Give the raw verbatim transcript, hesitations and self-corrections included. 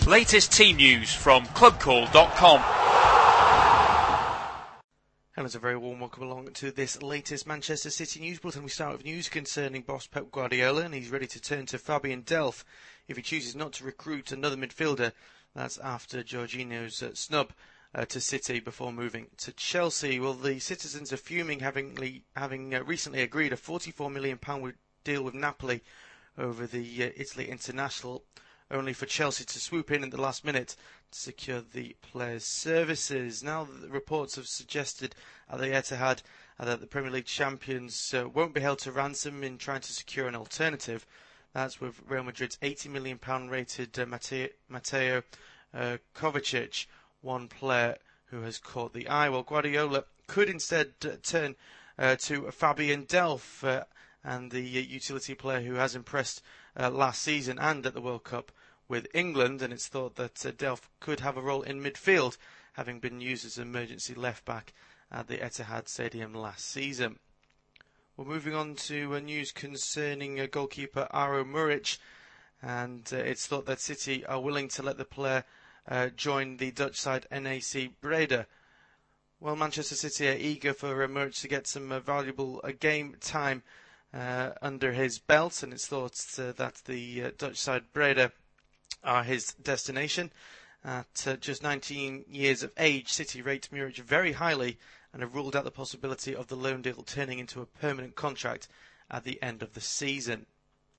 Latest team news from club call dot com. And it's a very warm welcome along to this latest Manchester City news bulletin. We start with news concerning boss Pep Guardiola, and he's ready to turn to Fabian Delph if he chooses not to recruit another midfielder. That's after Jorginho's uh, snub uh, to City before moving to Chelsea. Well, the citizens are fuming, having, having uh, recently agreed a forty-four million pounds deal with Napoli over the uh, Italy international, only for Chelsea to swoop in at the last minute to secure the player's services. Now, the reports have suggested at the Etihad uh, that the Premier League champions uh, won't be held to ransom in trying to secure an alternative. That's with Real Madrid's eighty million pounds rated uh, Mateo, Mateo uh, Kovacic, one player who has caught the eye. Well, Guardiola could instead uh, turn uh, to Fabian Delph, uh, and the uh, utility player who has impressed uh, last season and at the World Cup with England, and it's thought that uh, Delph could have a role in midfield, having been used as an emergency left-back at the Etihad Stadium last season. We're moving on to uh, news concerning uh, goalkeeper Aro Muric, and uh, it's thought that City are willing to let the player uh, join the Dutch side N A C Breda. Well, Manchester City are eager for uh, Muric to get some uh, valuable uh, game time uh, under his belt, and it's thought uh, that the uh, Dutch side Breda are his destination. At uh, just nineteen years of age, City rate Muric very highly and have ruled out the possibility of the loan deal turning into a permanent contract at the end of the season.